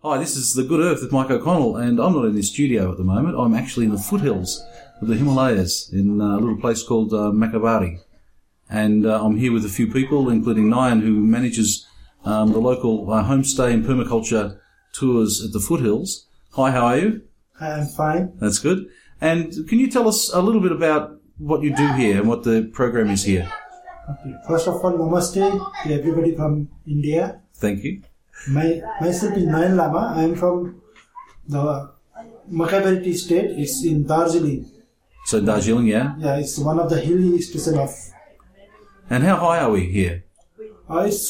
Hi, this is The Good Earth with Mike O'Connell, and I'm not in the studio at the moment. I'm actually in the foothills of the Himalayas in a little place called Makabari. And I'm here with a few people, including Nyan, who manages the local homestay and permaculture tours at the foothills. Hi, how are you? Hi, I'm fine. That's good. And can you tell us a little bit about what you do here and what the program is here? Okay. First of all, namaste to everybody from India. Thank you. Myself is Nayan Lama. I am from the Makabari Tea State. It's in Darjeeling. So Darjeeling, yeah? Yeah, it's one of the hilly station of... And how high are we here? It's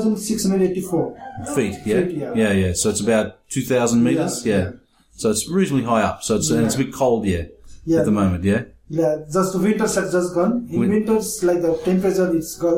4,684 feet, yeah? Feet, yeah. Yeah. So it's about 2,000 metres? Yeah. So it's reasonably high up. So and it's a bit cold, at the moment, yeah? Yeah, just the winters have just gone. In winters, like the temperature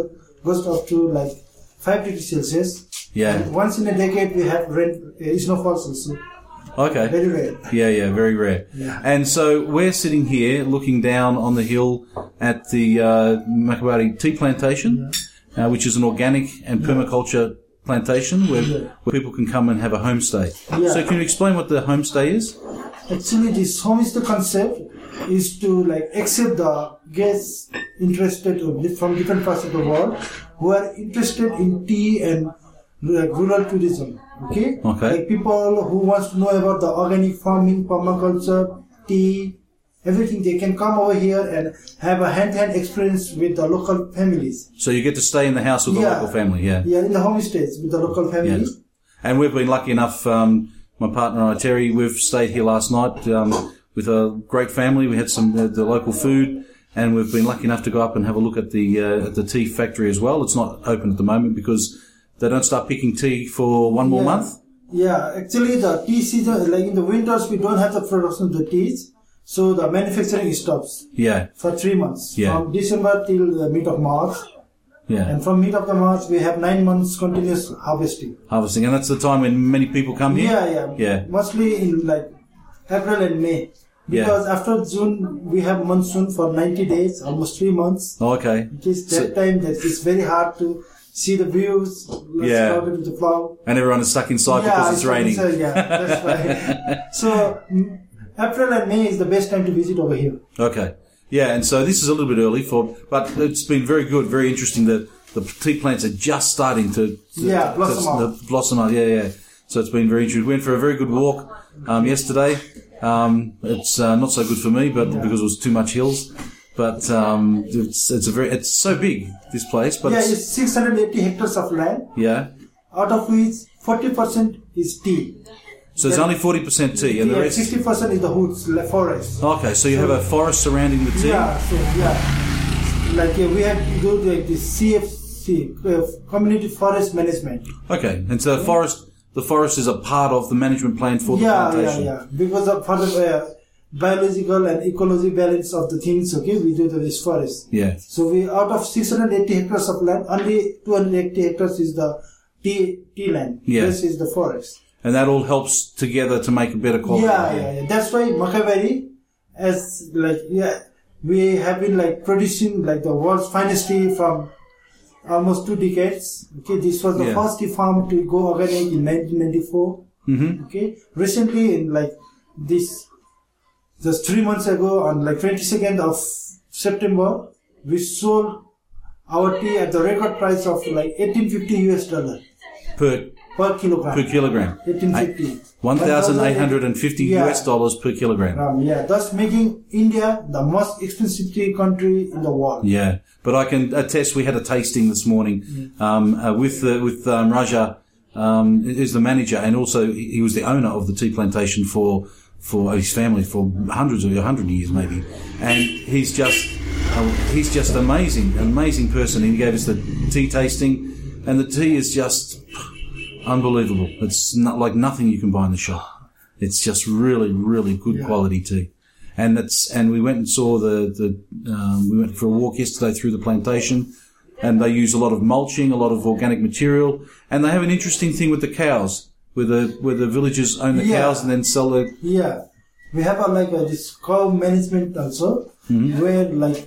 goes up to like 5 degrees Celsius. Yeah. And once in a decade we have snowfalls also. Okay. Very rare. Yeah, very rare. Yeah. And so we're sitting here looking down on the hill at the Makabari tea plantation, which is an organic and permaculture plantation where people can come and have a homestay. Yeah. So can you explain what the homestay is? Actually, this homestay concept is to like accept the guests interested from different parts of the world who are interested in tea and rural tourism. Okay. Like people who wants to know about the organic farming, permaculture, tea, everything. They can come over here and have a hand-to-hand experience with the local families. So you get to stay in the house with the local family, Yeah, in the homestays with the local family. Yeah. And we've been lucky enough, my partner and I, Terry, we've stayed here last night with a great family. We had some the local food, and we've been lucky enough to go up and have a look at the tea factory as well. It's not open at the moment because they don't start picking tea for one more month. Yeah, actually the tea season, like in the winters, we don't have the production of the teas. So the manufacturing stops. Yeah. For 3 months. Yeah. From December till the mid of March. Yeah. And from mid of the March, we have 9 months continuous harvesting. And that's the time when many people come here? Yeah. Mostly in like April and May. Because after June, we have monsoon for 90 days, almost 3 months. Oh, okay. It is that time that it's very hard to see the views. With the flower. And everyone is stuck inside because it's raining. That's right. So, April and May is the best time to visit over here. Okay. Yeah, and so this is a little bit early but it's been very good, very interesting that the tea plants are just starting to blossom out. Yeah. So it's been very interesting. We went for a very good walk yesterday. It's not so good for me, but because it was too much hills. But it's so big, this place. But it's 680 hectares of land. Yeah. Out of which 40% is tea. So it's only 40% tea, and the rest 60% is the woods, like forest. Okay, so you have a forest surrounding the tea. We have to do the CFC, Community Forest Management. Okay, and so the forest is a part of the management plan for the plantation. Yeah. Because for the biological and ecology balance of the things, we do this forest. Yeah. So we out of 680 hectares of land, only 280 hectares is the tea land. Yeah. This is the forest. And that all helps together to make a better quality. Yeah. That's why Makabari, we have been producing the world's finest tea from almost 2 decades. Okay, this was the first tea farm to go organic in 1994. Mm-hmm. Okay, recently in just 3 months ago on 22nd of September, we sold our tea at the record price of $1850 per kilogram. Per kilogram. 1850. $1,850 per kilogram. Thus making India the most expensive tea country in the world. Yeah, but I can attest. We had a tasting this morning with Raja, who's the manager, and also he was the owner of the tea plantation for his family for hundreds or 100 years maybe, and he's just amazing person. He gave us the tea tasting, and the tea is just unbelievable. It's not like nothing you can buy in the shop. It's just really, really good quality tea. And we went and saw we went for a walk yesterday through the plantation, and they use a lot of mulching, a lot of organic material, and they have an interesting thing with the cows, where the villagers own the cows and then sell the... Yeah. We have this cow management also, where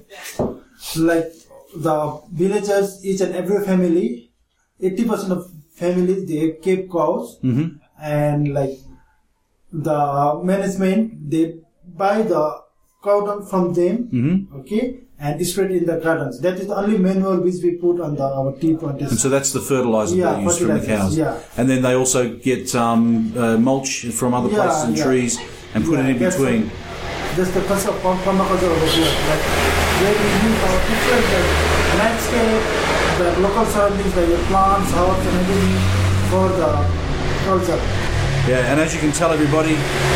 the villagers, each and every family, 80% of families, they keep cows, and like the management, they buy the cow dung from them, okay, and spread in the gardens. That is the only manure which we put on our tea plantation. And so that's the fertilizer they use from the cows. Yeah. And then they also get mulch from other places and trees and put it in between. That's the concept of permaculture over here. Like, where we use our different landscape, the local surroundings, like the plants, herbs, and everything for the culture. Yeah, and as you can tell, everybody,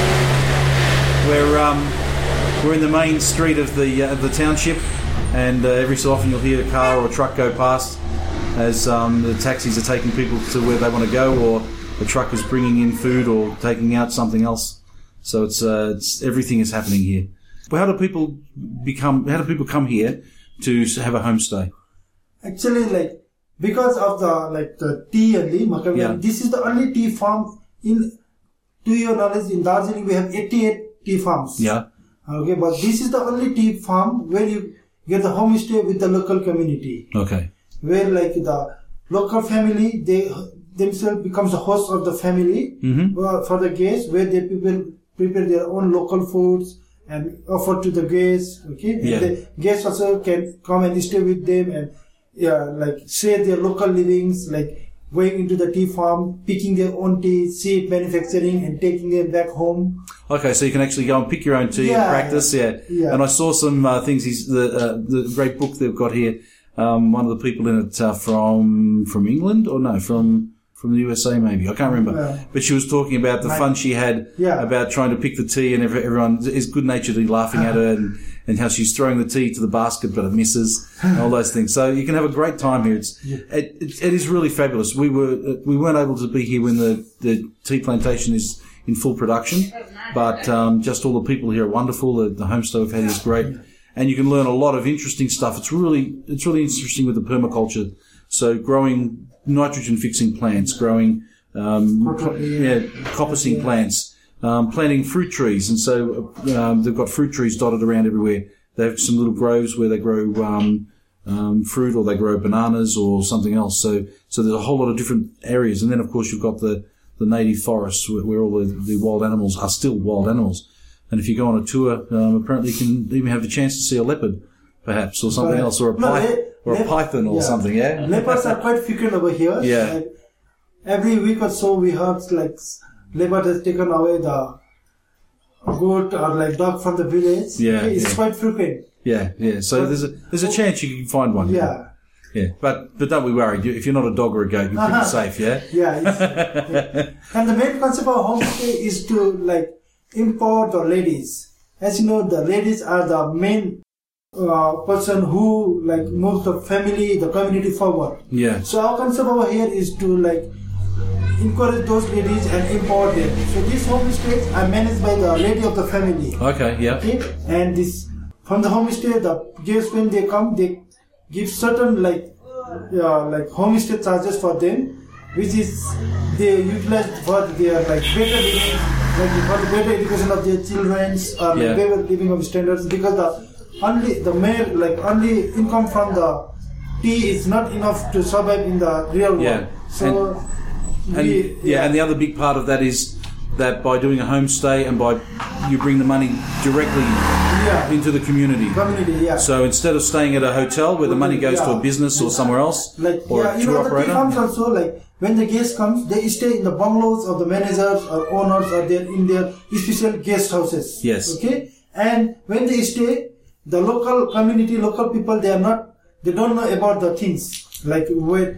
we're in the main street of the township, and every so often you'll hear a car or a truck go past as the taxis are taking people to where they want to go, or the truck is bringing in food or taking out something else. So it's everything is happening here. But how do people come here to have a homestay? Actually, like, because of the tea only, Macabebe, this is the only tea farm to your knowledge, in Darjeeling we have 88 tea farms. Yeah. Okay, but this is the only tea farm where you get the homestay with the local community. Okay. Where like the local family, they themselves becomes the host of the family for the guests, where they people prepare their own local foods and offer to the guests. Okay. And the guests also can come and stay with them and like share their local livings, like going into the tea farm, picking their own tea, seed manufacturing, and taking them back home. Okay, so you can actually go and pick your own tea and practice. Yeah. And I saw some things. The great book they've got here. One of the people in it from England, or no, from the USA maybe. I can't remember. But she was talking about the fun she had about trying to pick the tea, and everyone is good-naturedly laughing at her, and how she's throwing the tea to the basket but it misses, and all those things. So you can have a great time here. It is really fabulous. We weren't able to be here when the tea plantation is in full production, but just all the people here are wonderful. The homestay we've had is great, and you can learn a lot of interesting stuff. It's really interesting with the permaculture. So growing nitrogen-fixing plants, growing coppicing plants, planting fruit trees, and so they've got fruit trees dotted around everywhere. They have some little groves where they grow fruit, or they grow bananas or something else. So there's a whole lot of different areas, and then of course you've got the native forests where all the wild animals are still wild animals. And if you go on a tour, apparently you can even have the chance to see a leopard, perhaps, or something else, or a python or something. Yeah, leopards are quite frequent over here. Yeah, like, every week or so we heard like leopard has taken away the goat or like dog from the village. Yeah, it's quite frequent. Yeah. So there's a chance you can find one. Yeah. Yeah, but don't be worried. If you're not a dog or a goat, you're pretty safe. Yeah. And the main concept of homestay is to like import the ladies. As you know, the ladies are the main person who like moves the family, the community forward. Yeah. So our concept over here is to like encourage those ladies and import them. So these homestays are managed by the lady of the family. Okay. Yeah. Okay. And this from the homestay, the guests when they come, they give certain like homestay charges for them, which is they utilize for their like better living, like for the better education of their children, or like better living of standards, because the only income from the tea is not enough to survive in the real world. So and the other big part of that is that by doing a homestay and by you bring the money directly into the community. So instead of staying at a hotel where the money goes to a business or somewhere else, or a tour operator. The tea farms also, like when the guests comes, they stay in the bungalows of the managers or owners, or they're in their special guest houses. Yes. Okay. And when they stay, the local community, local people, they don't know about the things like where,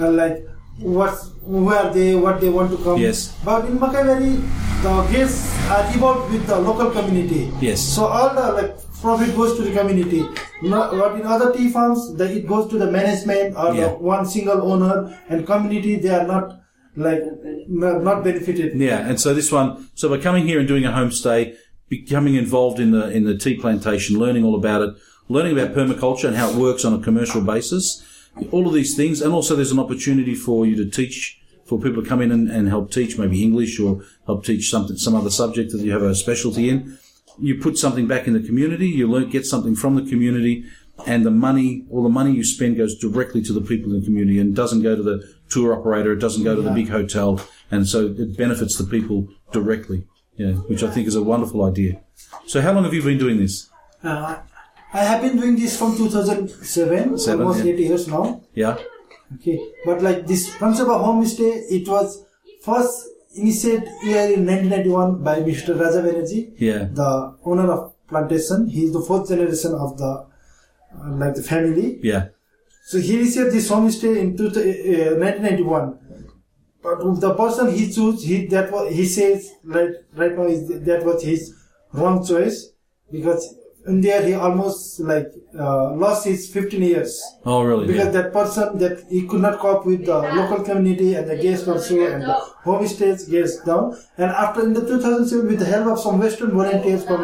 who are they, what they want to come. Yes. But in Macabebe, the guests are involved with the local community. Yes. So all the profit goes to the community. What in other tea farms, it goes to the management or the one single owner, and community, they are not benefited. Yeah. And so this one, so by coming here and doing a homestay, becoming involved in the tea plantation, learning all about it, learning about permaculture and how it works on a commercial basis, all of these things. And also there's an opportunity for you to teach, for people to come in and help teach maybe English, or help teach some other subject that you have a specialty in. You put something back in the community, you get something from the community, and all the money you spend goes directly to the people in the community and doesn't go to the tour operator, it doesn't go to the big hotel, and so it benefits the people directly, which I think is a wonderful idea. So how long have you been doing this? I have been doing this from 2007, almost 8 years now. Yeah. Okay, but like this concept of homestay, it was first initiated here in 1991 by Mr. Raja Banerjee, the owner of plantation. He is the fourth generation of the family. Yeah. So he initiated this homestay in 1991. But the person he chose, he says right now that was his wrong choice, because in there he almost lost his 15 years. Oh, really? Because that person, that he could not cope with the local community and the guests also, and the homestays guests down. And after in the 2007, with the help of some Western volunteers from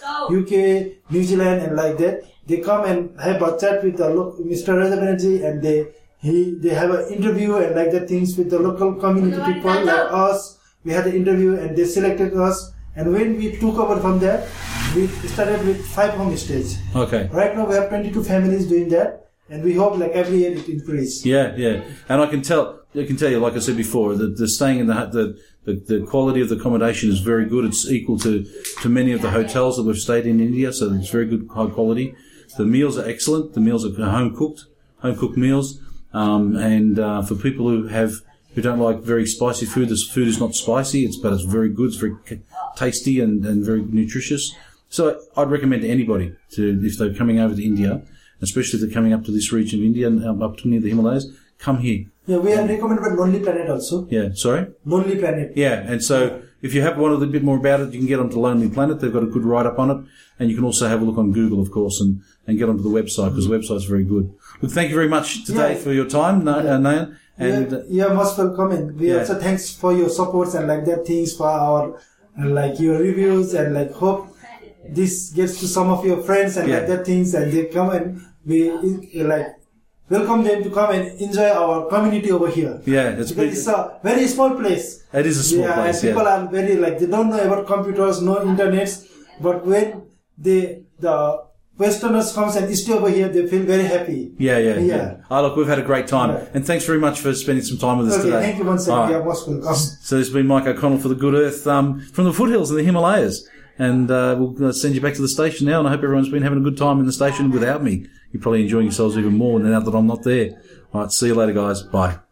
UK, New Zealand, and like that, they come and have a chat with Mr. Raja Banerjee, and they have an interview and like that things with the local community people like us. We had an interview and they selected us. And when we took over from that, we started with 5 homestays. Okay. Right now we have 22 families doing that, and we hope every year it increases. Yeah. And I can tell you, like I said before, that the staying in the quality of the accommodation is very good. It's equal to many of the hotels that we've stayed in India, so it's very good, high quality. The meals are excellent. The meals are home cooked meals. And for people who don't like very spicy food, this food is not spicy, but it's very good. It's very tasty and very nutritious. So I'd recommend to anybody if they're coming over to India, especially if they're coming up to this region of India and up to near the Himalayas, come here. Yeah, we have recommended Lonely Planet also. Yeah, sorry? Lonely Planet. Yeah, and so if you have wanted a bit more about it, you can get onto Lonely Planet. They've got a good write-up on it. And you can also have a look on Google, of course, and get onto the website, because the website's very good. Look, thank you very much today for your time, Nayan. And you're most welcome. And we also thanks for your supports and like that things for our your reviews, and hope this gets to some of your friends and like that things, and they come and we welcome them to come and enjoy our community over here. Yeah, it's a very small place. It is a small place. And people are very they don't know about computers, no internets, but when the Westerners comes and stay over here, they feel very happy. Yeah. Oh, look, we've had a great time. Yeah. And thanks very much for spending some time with us today. Thank you once again. You're most welcome. So this has been Mike O'Connell for The Good Earth from the foothills of the Himalayas. And we'll send you back to the station now, and I hope everyone's been having a good time in the station without me. You're probably enjoying yourselves even more now that I'm not there. All right, see you later, guys. Bye.